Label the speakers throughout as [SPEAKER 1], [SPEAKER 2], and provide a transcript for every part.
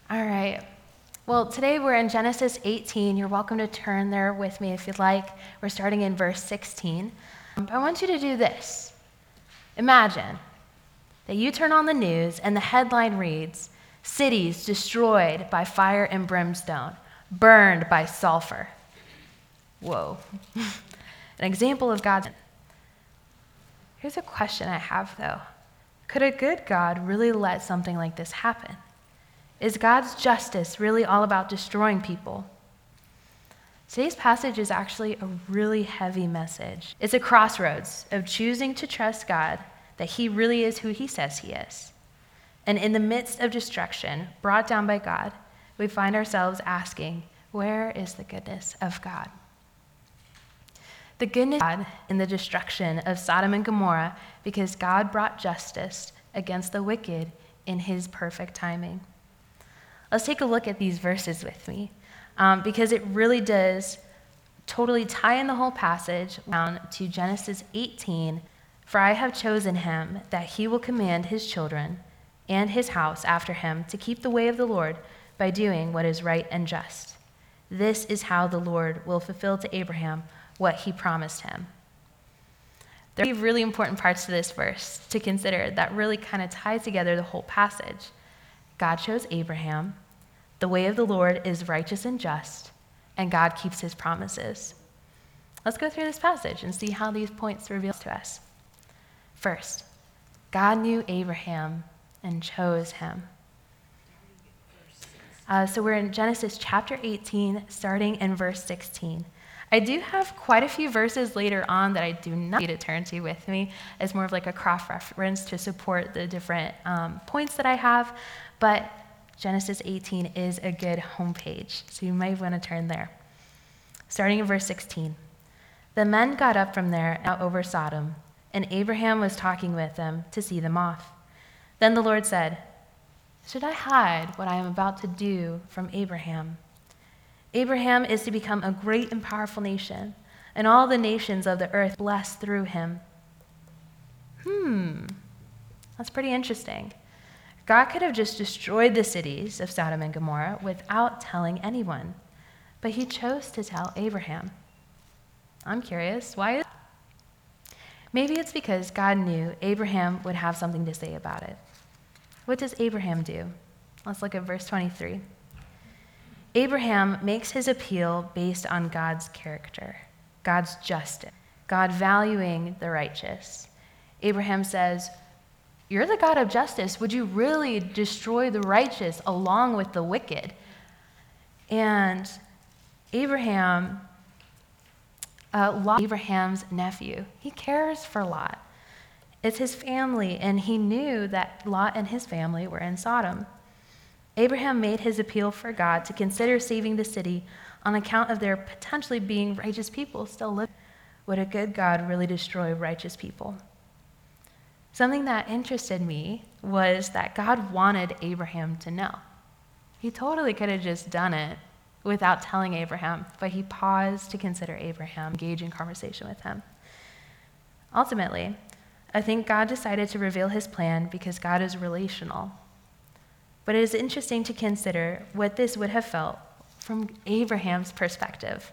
[SPEAKER 1] All right. Well, today we're in Genesis 18. You're welcome to turn there with me if you'd like. We're starting in verse 16. I want you to do this. Imagine that you turn on the news and the headline reads, "Cities destroyed by fire and brimstone, burned by sulfur." Whoa. An example of God's. Here's a question I have, though. Could a good God really let something like this happen? Is God's justice really all about destroying people? Today's passage is actually a really heavy message. It's a crossroads of choosing to trust God, that he really is who he says he is. And in the midst of destruction brought down by God, we find ourselves asking, where is the goodness of God? The goodness of God in the destruction of Sodom and Gomorrah, because God brought justice against the wicked in his perfect timing. Let's take a look at these verses with me, because it really does totally tie in the whole passage down to Genesis 18. "For I have chosen him, that he will command his children and his house after him to keep the way of the Lord by doing what is right and just. This is how the Lord will fulfill to Abraham what he promised him." There are really important parts to this verse to consider that really kind of ties together the whole passage. God chose Abraham, the way of the Lord is righteous and just, and God keeps his promises. Let's go through this passage and see how these points reveal to us. First, God knew Abraham and chose him. So we're in Genesis chapter 18, starting in verse 16. I do have quite a few verses later on that I do not need to turn to with me as more of like a cross-reference to support the different points that I have, but Genesis 18 is a good homepage, so you might want to turn there. Starting in verse 16. "The men got up from there out over Sodom, and Abraham was talking with them to see them off. Then the Lord said, 'Should I hide what I am about to do from Abraham? Abraham is to become a great and powerful nation, and all the nations of the earth blessed through him.'" That's pretty interesting. God could have just destroyed the cities of Sodom and Gomorrah without telling anyone, but he chose to tell Abraham. I'm curious, why? Maybe it's because God knew Abraham would have something to say about it. What does Abraham do? Let's look at verse 23. Abraham makes his appeal based on God's character, God's justice, God valuing the righteous. Abraham says, "You're the God of justice. Would you really destroy the righteous along with the wicked?" And Abraham, Lot, Abraham's nephew, he cares for Lot. It's his family, and he knew that Lot and his family were in Sodom. Abraham made his appeal for God to consider saving the city on account of their potentially being righteous people still living. Would a good God really destroy righteous people? Something that interested me was that God wanted Abraham to know. He totally could have just done it without telling Abraham, but he paused to consider Abraham, engage in conversation with him. Ultimately, I think God decided to reveal his plan because God is relational. But it is interesting to consider what this would have felt from Abraham's perspective.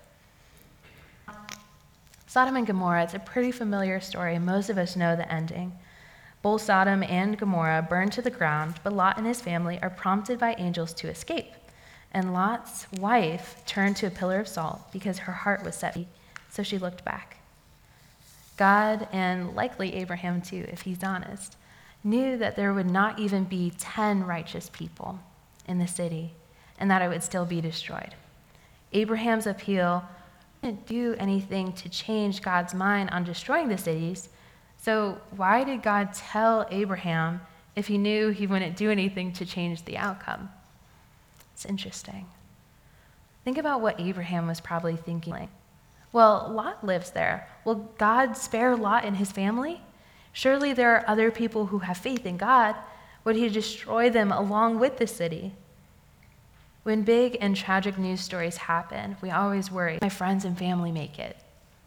[SPEAKER 1] Sodom and Gomorrah, it's a pretty familiar story. Most of us know the ending. Both Sodom and Gomorrah burned to the ground, but Lot and his family are prompted by angels to escape. And Lot's wife turned to a pillar of salt because her heart was set, so she looked back. God, and likely Abraham too, if he's honest, knew that there would not even be 10 righteous people in the city, and that it would still be destroyed. Abraham's appeal didn't do anything to change God's mind on destroying the cities, so why did God tell Abraham if he knew he wouldn't do anything to change the outcome? It's interesting. Think about what Abraham was probably thinking. Well, Lot lives there. Will God spare Lot and his family? Surely there are other people who have faith in God. Would he destroy them along with the city? When big and tragic news stories happen, we always worry, my friends and family make it.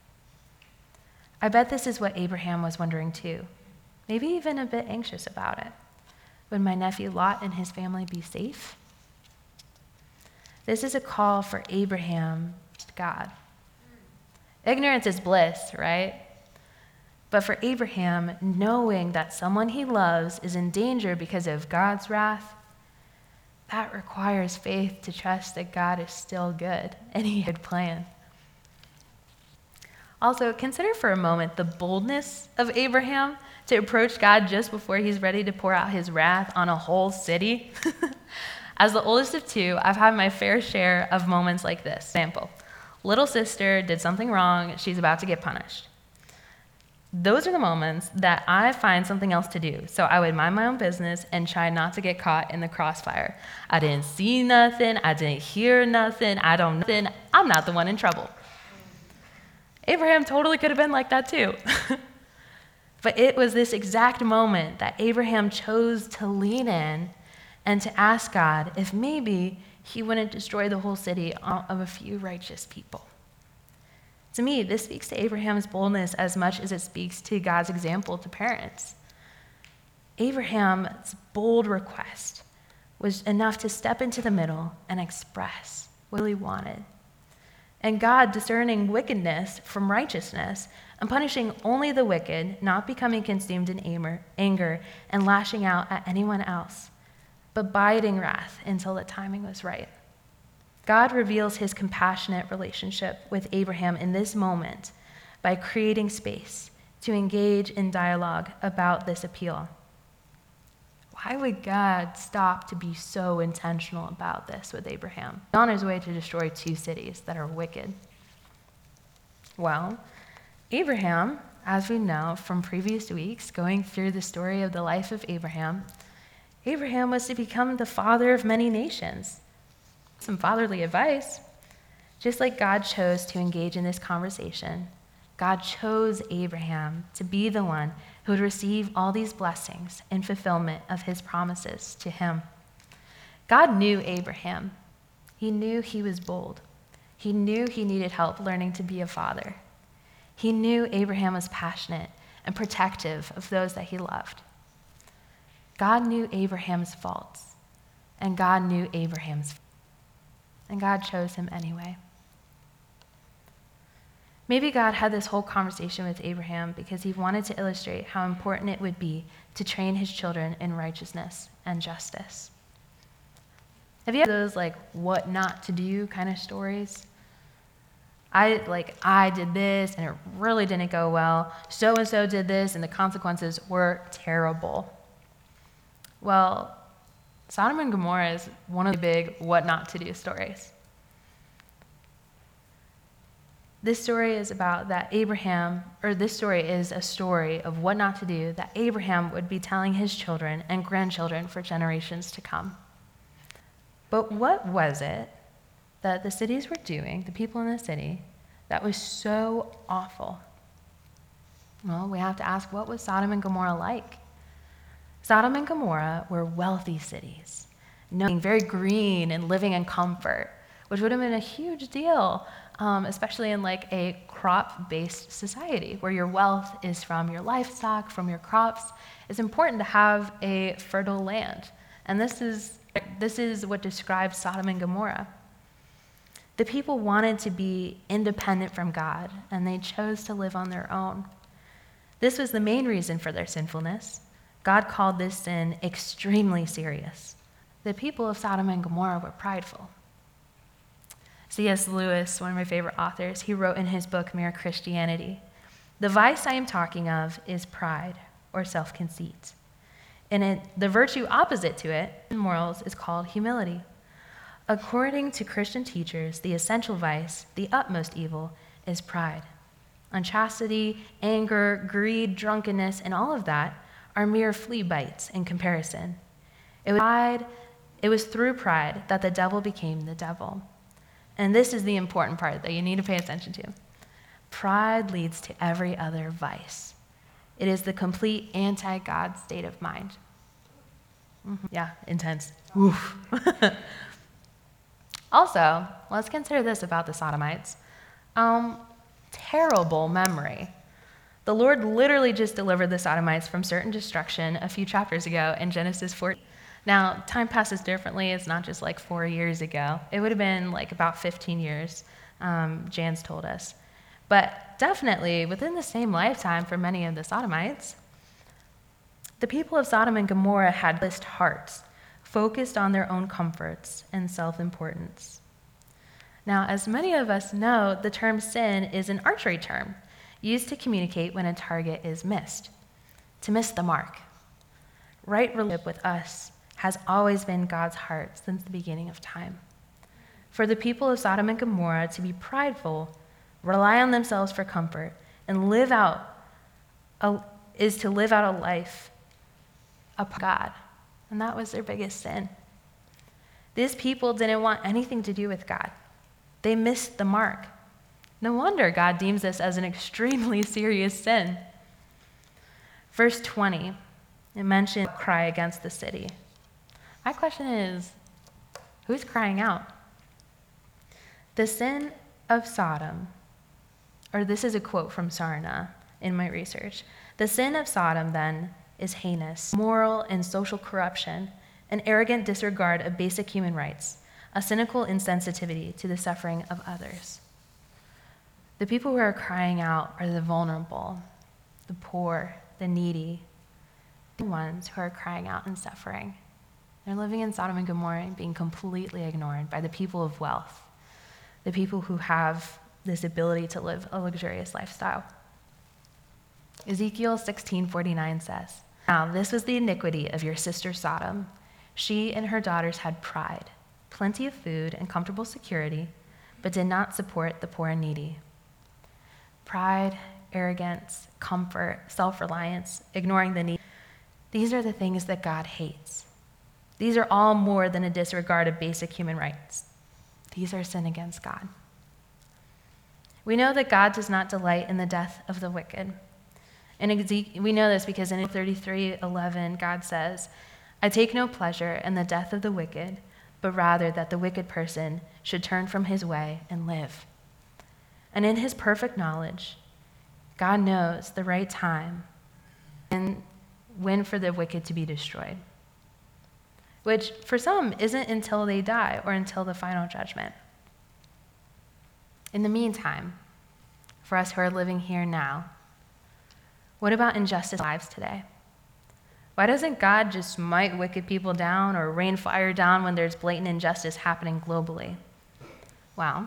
[SPEAKER 1] I bet this is what Abraham was wondering too, maybe even a bit anxious about it. Would my nephew Lot and his family be safe? This is a call for Abraham to God. Ignorance is bliss, right? But for Abraham, knowing that someone he loves is in danger because of God's wrath, that requires faith to trust that God is still good and he had a plan. Also, consider for a moment the boldness of Abraham to approach God just before he's ready to pour out his wrath on a whole city. As the oldest of two, I've had my fair share of moments like this. Example, little sister did something wrong, she's about to get punished. Those are the moments that I find something else to do. So I would mind my own business and try not to get caught in the crossfire. I didn't see nothing, I didn't hear nothing, I'm not the one in trouble. Abraham totally could have been like that too. But it was this exact moment that Abraham chose to lean in and to ask God if maybe he wouldn't destroy the whole city of a few righteous people. To me, this speaks to Abraham's boldness as much as it speaks to God's example to parents. Abraham's bold request was enough to step into the middle and express what he wanted. And God discerning wickedness from righteousness and punishing only the wicked, not becoming consumed in anger and lashing out at anyone else, but biding wrath until the timing was right. God reveals his compassionate relationship with Abraham in this moment by creating space to engage in dialogue about this appeal. Why would God stop to be so intentional about this with Abraham? He's on his way to destroy two cities that are wicked. Well, Abraham, as we know from previous weeks, going through the story of the life of Abraham was to become the father of many nations. Some fatherly advice. Just like God chose to engage in this conversation, God chose Abraham to be the one who would receive all these blessings in fulfillment of his promises to him. God knew Abraham. He knew he was bold. He knew he needed help learning to be a father. He knew Abraham was passionate and protective of those that he loved. God knew Abraham's faults, and God knew Abraham's faults. And God chose him anyway. Maybe God had this whole conversation with Abraham because he wanted to illustrate how important it would be to train his children in righteousness and justice. Have you had those what not to do kind of stories? I did this and it really didn't go well. So-and-so did this and the consequences were terrible. Well, Sodom and Gomorrah is one of the big what not to do stories. This story is about that this story is a story of what not to do that Abraham would be telling his children and grandchildren for generations to come. But what was it that the cities were doing, the people in the city, that was so awful? Well, we have to ask, what was Sodom and Gomorrah like? Sodom and Gomorrah were wealthy cities, being very green and living in comfort, which would have been a huge deal, especially in a crop-based society where your wealth is from your livestock, from your crops. It's important to have a fertile land. And this is what describes Sodom and Gomorrah. The people wanted to be independent from God, and they chose to live on their own. This was the main reason for their sinfulness. God called this sin extremely serious. The people of Sodom and Gomorrah were prideful. C.S. Lewis, one of my favorite authors, he wrote in his book, Mere Christianity, "The vice I am talking of is pride or self-conceit. And the virtue opposite to it in morals is called humility. According to Christian teachers, the essential vice, the utmost evil, is pride. Unchastity, anger, greed, drunkenness, and all of that are mere flea bites in comparison. It was through pride that the devil became the devil." And this is the important part that you need to pay attention to. Pride leads to every other vice. It is the complete anti-God state of mind. Yeah, intense. Oof. Also, let's consider this about the Sodomites. Terrible memory. The Lord literally just delivered the Sodomites from certain destruction a few chapters ago in Genesis 14. Now, time passes differently. It's not just like 4 years ago. It would have been like about 15 years, Jan's told us. But definitely within the same lifetime for many of the Sodomites, the people of Sodom and Gomorrah had list hearts, focused on their own comforts and self-importance. Now, as many of us know, the term sin is an archery term used to communicate when a target is missed, to miss the mark. Right relationship with us has always been God's heart since the beginning of time. For the people of Sodom and Gomorrah to be prideful, rely on themselves for comfort, and is to live out a life upon God. And that was their biggest sin. These people didn't want anything to do with God. They missed the mark. No wonder God deems this as an extremely serious sin. Verse 20, it mentions cry against the city. My question is, who's crying out? The sin of Sodom, or this is a quote from Sarna in my research. The sin of Sodom, then, is heinous, moral and social corruption, an arrogant disregard of basic human rights, a cynical insensitivity to the suffering of others. The people who are crying out are the vulnerable, the poor, the needy, the ones who are crying out and suffering. They're living in Sodom and Gomorrah and being completely ignored by the people of wealth, the people who have this ability to live a luxurious lifestyle. Ezekiel 16:49 says, "Now this was the iniquity of your sister Sodom. She and her daughters had pride, plenty of food and comfortable security, but did not support the poor and needy." Pride, arrogance, comfort, self-reliance, ignoring the need. These are the things that God hates. These are all more than a disregard of basic human rights. These are sin against God. We know that God does not delight in the death of the wicked. We know this because in 33:11, God says, "I take no pleasure in the death of the wicked, but rather that the wicked person should turn from his way and live." And in his perfect knowledge, God knows the right time and when for the wicked to be destroyed, which for some isn't until they die or until the final judgment. In the meantime, for us who are living here now, what about injustice in lives today? Why doesn't God just smite wicked people down or rain fire down when there's blatant injustice happening globally? Well,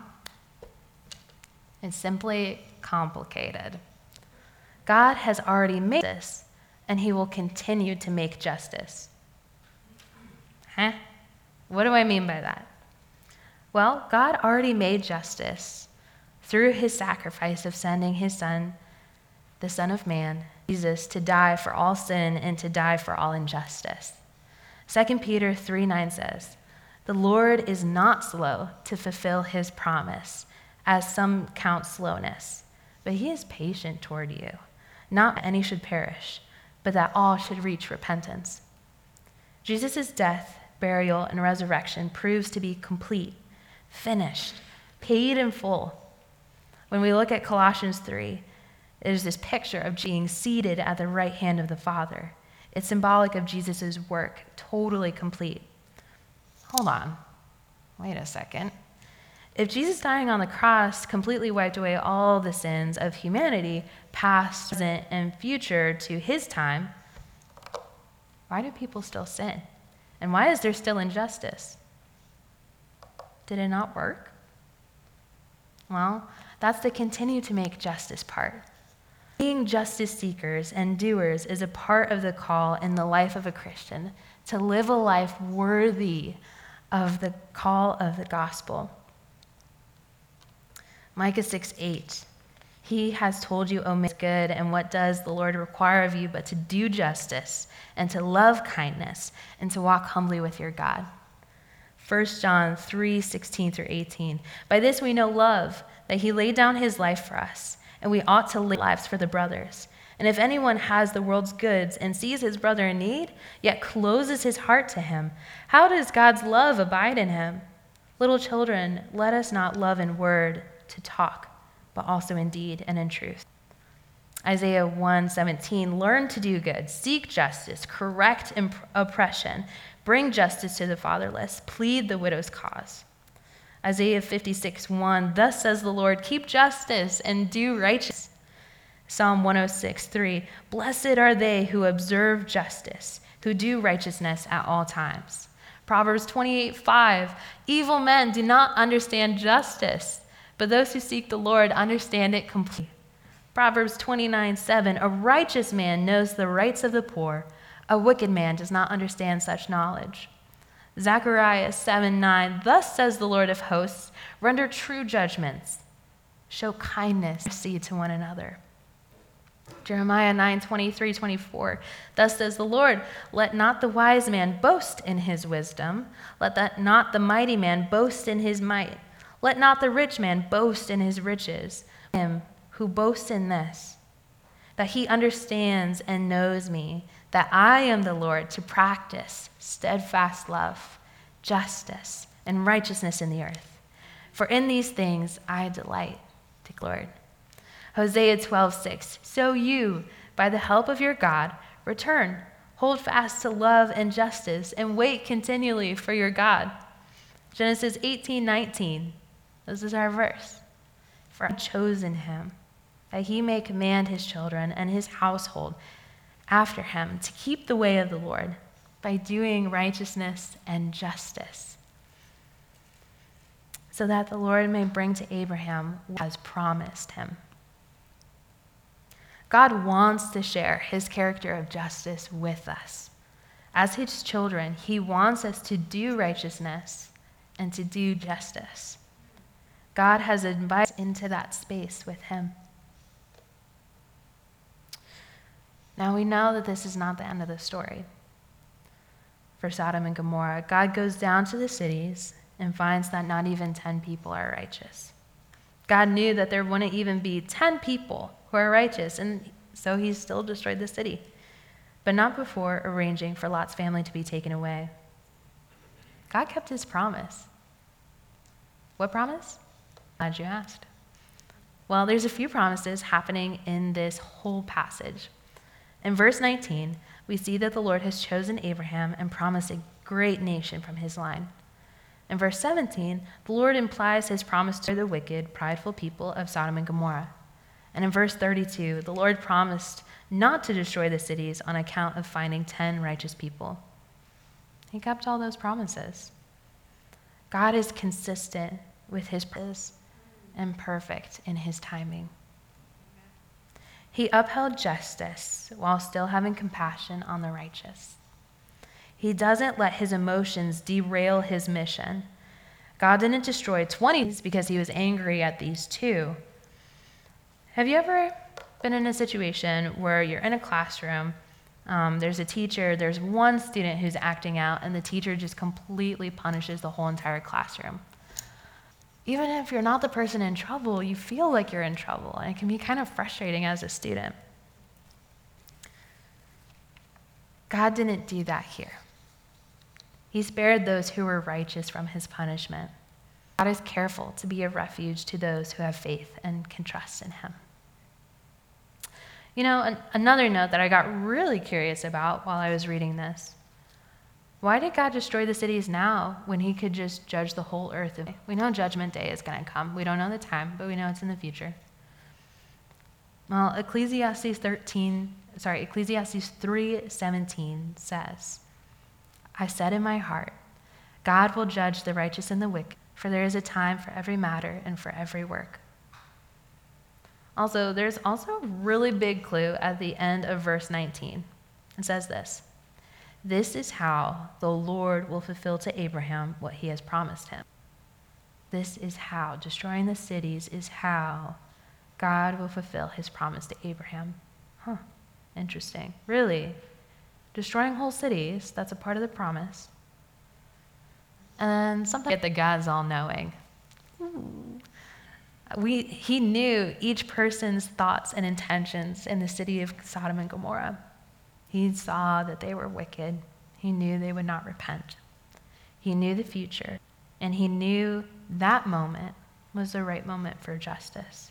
[SPEAKER 1] it's simply complicated. God has already made this, and he will continue to make justice. What do I mean by that? Well, God already made justice through his sacrifice of sending his son, the Son of Man, Jesus, to die for all sin and to die for all injustice. 2 Peter 3:9 says, "The Lord is not slow to fulfill his promise, as some count slowness, but he is patient toward you, not that any should perish, but that all should reach repentance." Jesus' death, burial, and resurrection proves to be complete, finished, paid in full. When we look at Colossians 3, there's this picture of being seated at the right hand of the Father. It's symbolic of Jesus' work, totally complete. Hold on. Wait a second. If Jesus dying on the cross completely wiped away all the sins of humanity, past, present, and future to his time, why do people still sin? And why is there still injustice? Did it not work? Well, that's the continue to make justice part. Being justice seekers and doers is a part of the call in the life of a Christian to live a life worthy of the call of the gospel. Micah 6:8, "He has told you, O man, good, and what does the Lord require of you but to do justice and to love kindness and to walk humbly with your God." 1 John 3:16-18, "By this we know love, that he laid down his life for us, and we ought to live lives for the brothers. And if anyone has the world's goods and sees his brother in need, yet closes his heart to him, how does God's love abide in him? Little children, let us not love in word to talk, but also in deed and in truth." Isaiah 1:17, "Learn to do good, seek justice, correct oppression, Bring justice to the fatherless. Plead the widow's cause. Isaiah 56:1, thus says the Lord, keep justice and do righteousness. Psalm 106:3, blessed are they who observe justice, who do righteousness at all times. Proverbs 28:5, evil men do not understand justice, but those who seek the Lord understand it completely. Proverbs 29:7, a righteous man knows the rights of the poor. A wicked man does not understand such knowledge. Zechariah 7:9, thus says the Lord of hosts, render true judgments, show kindness, mercy to one another. Jeremiah 9:23-24, thus says the Lord, let not the wise man boast in his wisdom, not the mighty man boast in his might, let not the rich man boast in his riches. Him who boasts in this, that he understands and knows me, that I am the Lord, to practice steadfast love, justice, and righteousness in the earth. For in these things I delight, declared Lord. Hosea 12:6, so you, by the help of your God, return, hold fast to love and justice, and wait continually for your God. Genesis 18:19, this is our verse. For I have chosen him, that he may command his children and his household after him to keep the way of the Lord by doing righteousness and justice, so that the Lord may bring to Abraham what has promised him. God wants to share his character of justice with us. As his children, he wants us to do righteousness and to do justice. God has invited us into that space with him. Now we know that this is not the end of the story. For Sodom and Gomorrah, God goes down to the cities and finds that not even 10 people are righteous. God knew that there wouldn't even be 10 people who are righteous, and so he still destroyed the city, but not before arranging for Lot's family to be taken away. God kept his promise. What promise? Glad you asked. Well, there's a few promises happening in this whole passage. In verse 19, we see that the Lord has chosen Abraham and promised a great nation from his line. In verse 17, the Lord implies his promise to the wicked, prideful people of Sodom and Gomorrah. And in verse 32, the Lord promised not to destroy the cities on account of finding 10 righteous people. He kept all those promises. God is consistent with his promises and perfect in his timing. He upheld justice while still having compassion on the righteous. He doesn't let his emotions derail his mission. God didn't destroy 20 because he was angry at these 2. Have you ever been in a situation where you're in a classroom, there's a teacher, there's one student who's acting out, and the teacher just completely punishes the whole entire classroom? Even if you're not the person in trouble, you feel like you're in trouble, and it can be kind of frustrating as a student. God didn't do that here. He spared those who were righteous from his punishment. God is careful to be a refuge to those who have faith and can trust in him. You know, another note that I got really curious about while I was reading this. Why did God destroy the cities now when he could just judge the whole earth? We know Judgment Day is going to come. We don't know the time, but we know it's in the future. Well, Ecclesiastes 3:17 says, I said in my heart, God will judge the righteous and the wicked, for there is a time for every matter and for every work. Also, there's also a really big clue at the end of verse 19. It says this, this is how the Lord will fulfill to Abraham what he has promised him. This is how, destroying the cities is how God will fulfill his promise to Abraham. Interesting. Really? Destroying whole cities, that's a part of the promise. And sometimes the God's all-knowing. He knew each person's thoughts and intentions in the city of Sodom and Gomorrah. He saw that they were wicked. He knew they would not repent. He knew the future, and he knew that moment was the right moment for justice.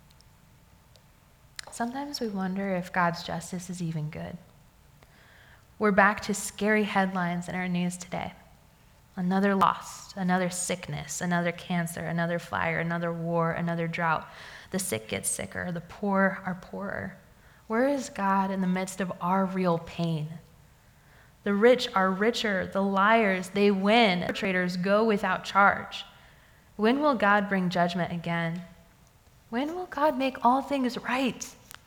[SPEAKER 1] Sometimes we wonder if God's justice is even good. We're back to scary headlines in our news today. Another loss, another sickness, another cancer, another fire, another war, another drought. The sick get sicker, the poor are poorer. Where is God in the midst of our real pain? The rich are richer, the liars, they win, the perpetrators go without charge. When will God bring judgment again? When will God make all things right?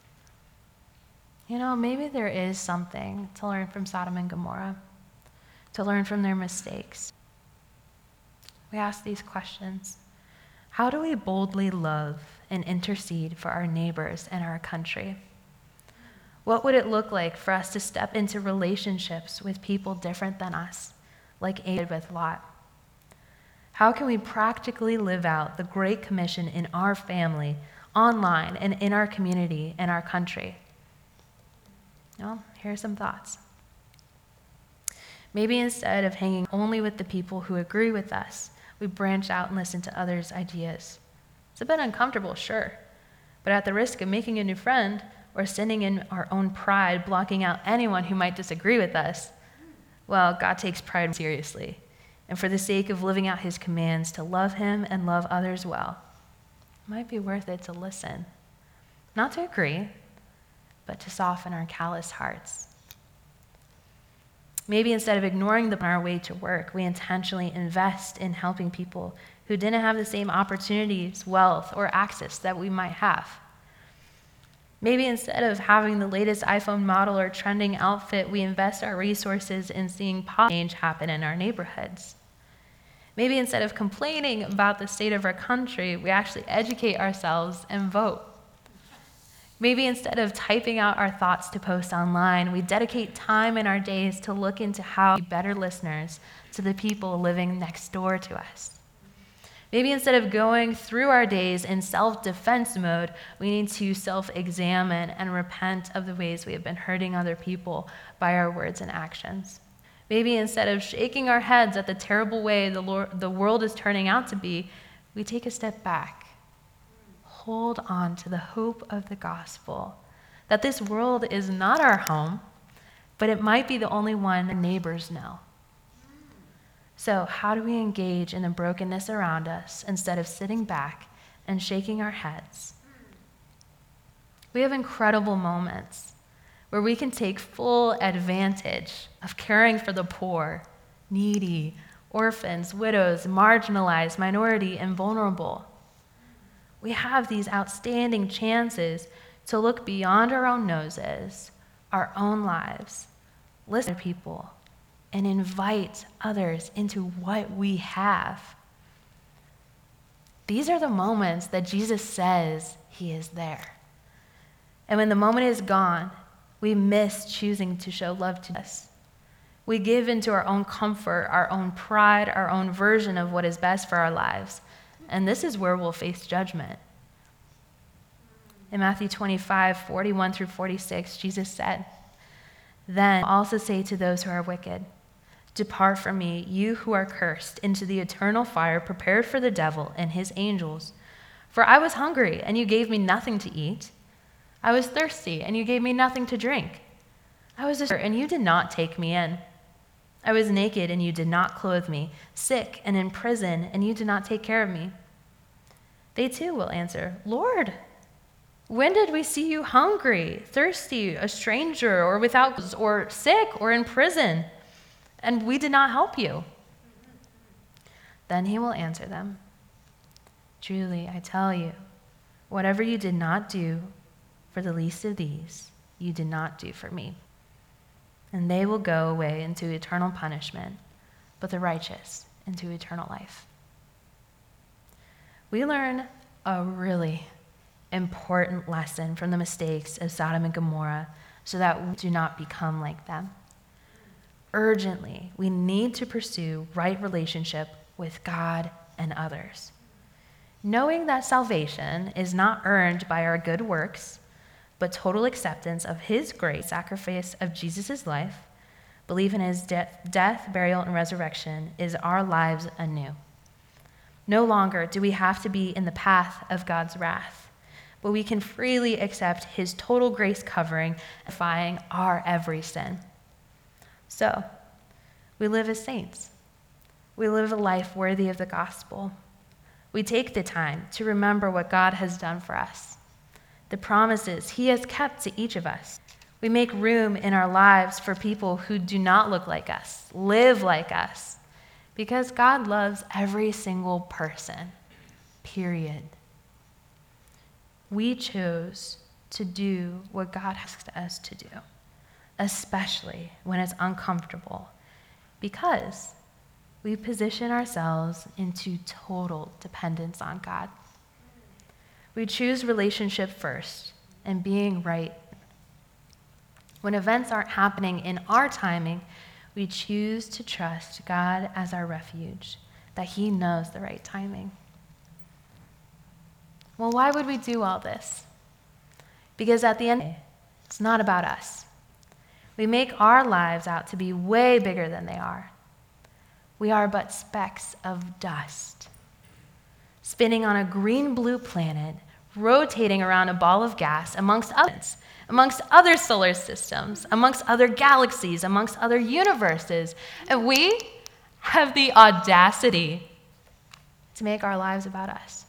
[SPEAKER 1] Maybe there is something to learn from Sodom and Gomorrah, to learn from their mistakes. We ask these questions. How do we boldly love and intercede for our neighbors and our country? What would it look like for us to step into relationships with people different than us, like Abraham did with Lot? How can we practically live out the Great Commission in our family, online, and in our community and our country? Well, here are some thoughts. Maybe instead of hanging only with the people who agree with us, we branch out and listen to others' ideas. It's a bit uncomfortable, sure, but at the risk of making a new friend or sending in our own pride, blocking out anyone who might disagree with us, well, God takes pride seriously. And for the sake of living out his commands to love him and love others well, it might be worth it to listen. Not to agree, but to soften our callous hearts. Maybe instead of ignoring them on our way to work, we intentionally invest in helping people who didn't have the same opportunities, wealth, or access that we might have. Maybe instead of having the latest iPhone model or trending outfit, we invest our resources in seeing positive change happen in our neighborhoods. Maybe instead of complaining about the state of our country, we actually educate ourselves and vote. Maybe instead of typing out our thoughts to post online, we dedicate time in our days to look into how to be better listeners to the people living next door to us. Maybe instead of going through our days in self-defense mode, we need to self-examine and repent of the ways we have been hurting other people by our words and actions. Maybe instead of shaking our heads at the terrible way the world is turning out to be, we take a step back. Hold on to the hope of the gospel, that this world is not our home, but it might be the only one our neighbors know. So how do we engage in the brokenness around us instead of sitting back and shaking our heads? We have incredible moments where we can take full advantage of caring for the poor, needy, orphans, widows, marginalized, minority, and vulnerable. We have these outstanding chances to look beyond our own noses, our own lives, listen to people, and invite others into what we have. These are the moments that Jesus says he is there. And when the moment is gone, we miss choosing to show love to us. We give into our own comfort, our own pride, our own version of what is best for our lives. And this is where we'll face judgment. In Matthew 25:41-46, Jesus said, "Then I'll also say to those who are wicked, 'Depart from me, you who are cursed, into the eternal fire prepared for the devil and his angels. For I was hungry, and you gave me nothing to eat. I was thirsty, and you gave me nothing to drink. I was a stranger, and you did not take me in. I was naked, and you did not clothe me, sick and in prison, and you did not take care of me.' They too will answer, 'Lord, when did we see you hungry, thirsty, a stranger, or without clothes, or sick, or in prison, and we did not help you?' Then he will answer them, 'Truly, I tell you, whatever you did not do for the least of these, you did not do for me.' And they will go away into eternal punishment, but the righteous into eternal life." We learn a really important lesson from the mistakes of Sodom and Gomorrah so that we do not become like them. Urgently, we need to pursue right relationship with God and others. Knowing that salvation is not earned by our good works, but total acceptance of his great sacrifice of Jesus' life, believe in his death, burial, and resurrection is our lives anew. No longer do we have to be in the path of God's wrath, but we can freely accept his total grace covering, defying our every sin. So, we live as saints. We live a life worthy of the gospel. We take the time to remember what God has done for us, the promises he has kept to each of us. We make room in our lives for people who do not look like us, live like us, because God loves every single person, period. We chose to do what God asked us to do, especially when it's uncomfortable, because we position ourselves into total dependence on God. We choose relationship first and being right. When events aren't happening in our timing, we choose to trust God as our refuge, that he knows the right timing. Well, why would we do all this? Because at the end, it's not about us. We make our lives out to be way bigger than they are. We are but specks of dust, spinning on a green-blue planet, rotating around a ball of gas amongst other solar systems, amongst other galaxies, amongst other universes. And we have the audacity to make our lives about us.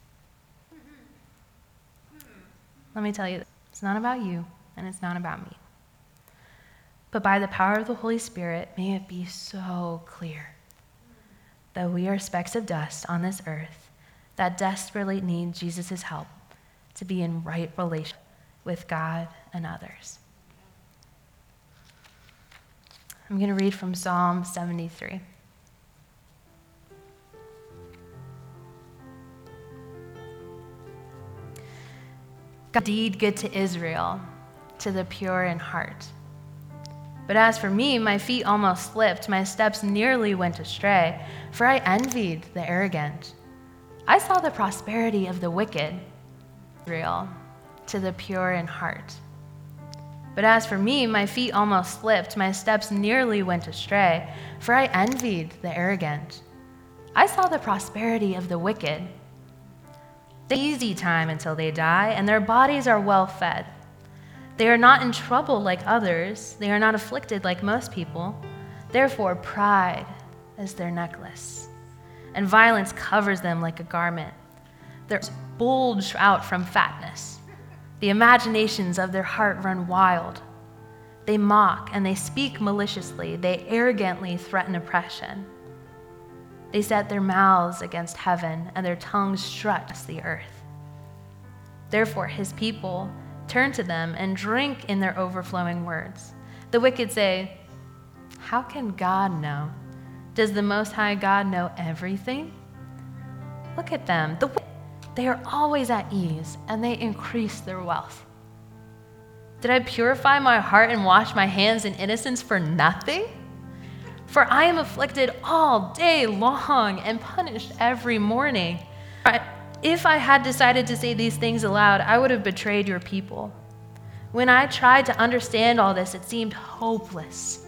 [SPEAKER 1] Let me tell you, it's not about you, and it's not about me. But by the power of the Holy Spirit, may it be so clear that we are specks of dust on this earth that desperately need Jesus' help to be in right relationship with God and others. I'm going to read from Psalm 73. God indeed good to Israel, to the pure in heart. But as for me, my feet almost slipped, my steps nearly went astray, for I envied the arrogant. I saw the prosperity of the wicked, Israel, to the pure in heart. But as for me, my feet almost slipped, my steps nearly went astray, for I envied the arrogant. I saw the prosperity of the wicked. They have easy time until they die, and their bodies are well fed. They are not in trouble like others. They are not afflicted like most people. Therefore, pride is their necklace, and violence covers them like a garment. Their eyes bulge out from fatness. The imaginations of their heart run wild. They mock and they speak maliciously. They arrogantly threaten oppression. They set their mouths against heaven, and their tongues strut against the earth. Therefore, his people turn to them and drink in their overflowing words. The wicked say, "How can God know? Does the Most High God know everything?" Look at them. They are always at ease, and they increase their wealth. Did I purify my heart and wash my hands in innocence for nothing? For I am afflicted all day long and punished every morning. If I had decided to say these things aloud, I would have betrayed your people. When I tried to understand all this, it seemed hopeless.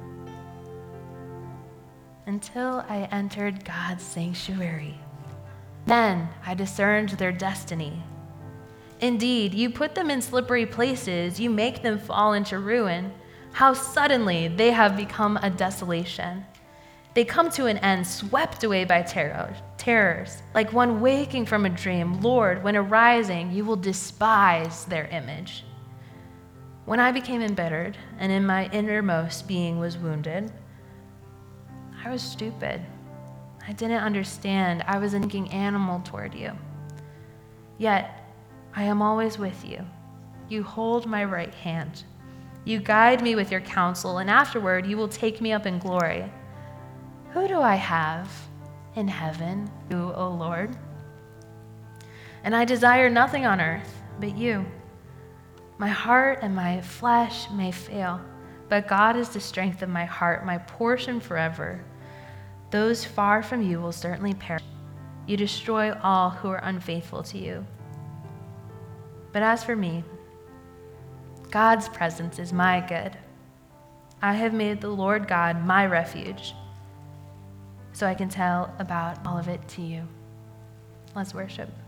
[SPEAKER 1] Until I entered God's sanctuary. Then I discerned their destiny. Indeed, you put them in slippery places. You make them fall into ruin. How suddenly they have become a desolation. They come to an end, swept away by terrors, like one waking from a dream. Lord, when arising, you will despise their image. When I became embittered, and in my innermost being was wounded, I was stupid. I didn't understand. I was a thinking animal toward you. Yet I am always with you. You hold my right hand. You guide me with your counsel, and afterward you will take me up in glory. Who do I have in heaven? You, O Lord. And I desire nothing on earth but you. My heart and my flesh may fail, but God is the strength of my heart, my portion forever. Those far from you will certainly perish. You destroy all who are unfaithful to you. But as for me, God's presence is my good. I have made the Lord God my refuge, so I can tell about all of it to you. Let's worship.